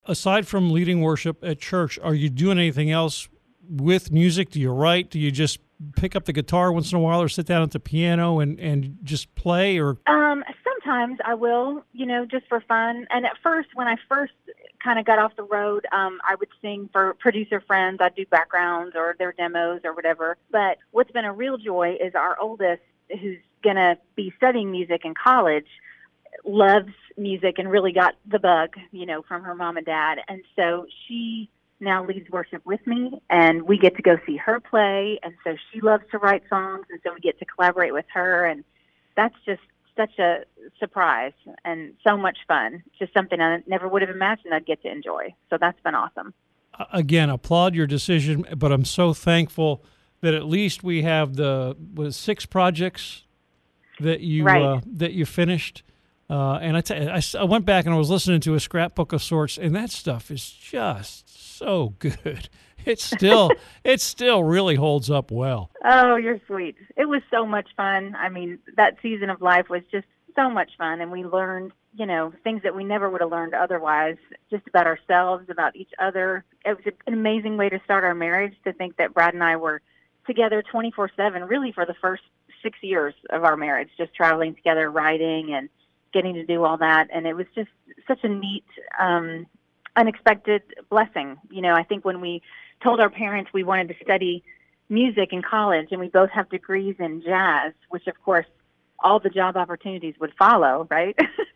Aside from leading worship at church, are you doing anything else with music? Do you write? Do you just pick up the guitar once in a while or sit down at the piano and just play? Or Sometimes I will, just for fun. And at first, when I first kind of got off the road, I would sing for producer friends. I'd do backgrounds or their demos or whatever. But what's been a real joy is our oldest, who's going to be studying music in college, loves music and really got the bug, from her mom and dad. And so she now leads worship with me, and we get to go see her play. And so she loves to write songs, and so we get to collaborate with her. And that's just such a surprise and so much fun. Just something I never would have imagined I'd get to enjoy. So that's been awesome. Again, applaud your decision, but I'm so thankful that at least we have the 6 projects that you finished. And I went back and I was listening to a scrapbook of sorts, and that stuff is just so good. It still really holds up well. Oh, you're sweet. It was so much fun. I mean, that season of life was just so much fun, and we learned, things that we never would have learned otherwise, just about ourselves, about each other. It was an amazing way to start our marriage, to think that Brad and I were together 24/7, really for the first 6 years of our marriage, just traveling together, writing and getting to do all that. And it was just such a neat, unexpected blessing. I think when we told our parents we wanted to study music in college, and we both have degrees in jazz, which of course all the job opportunities would follow, right?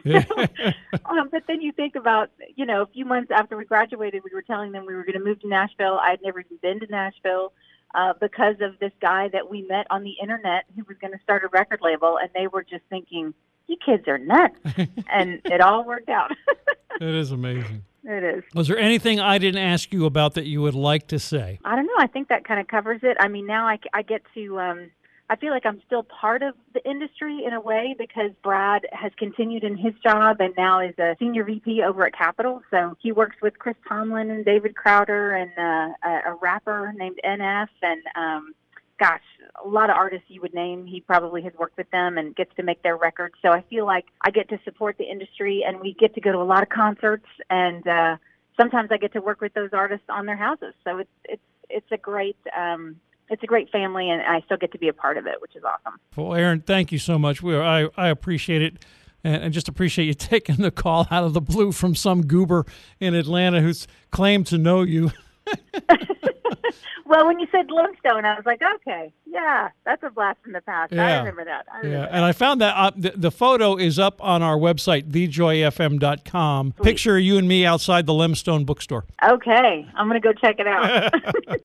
But then you think about, a few months after we graduated, we were telling them we were going to move to Nashville. I had never even been to Nashville because of this guy that we met on the internet who was going to start a record label, and they were just thinking, you kids are nuts. And it all worked out. It is amazing. It is. Was there anything I didn't ask you about that you would like to say? I don't know. I think that kind of covers it. I mean, now I get to, I feel like I'm still part of the industry in a way, because Brad has continued in his job and now is a senior VP over at Capitol. So he works with Chris Tomlin and David Crowder and a rapper named NF and, a lot of artists you would name. He probably has worked with them and gets to make their records. So I feel like I get to support the industry, and we get to go to a lot of concerts, and sometimes I get to work with those artists on their houses. So it's a great family, and I still get to be a part of it, which is awesome. Well, Erin, thank you so much. I appreciate it, and just appreciate you taking the call out of the blue from some goober in Atlanta who's claimed to know you. Well, when you said Limestone, I was like, okay, yeah, that's a blast from the past. Yeah. I remember that. And I found that the photo is up on our website, thejoyfm.com. Picture you and me outside the Limestone bookstore. Okay, I'm going to go check it out.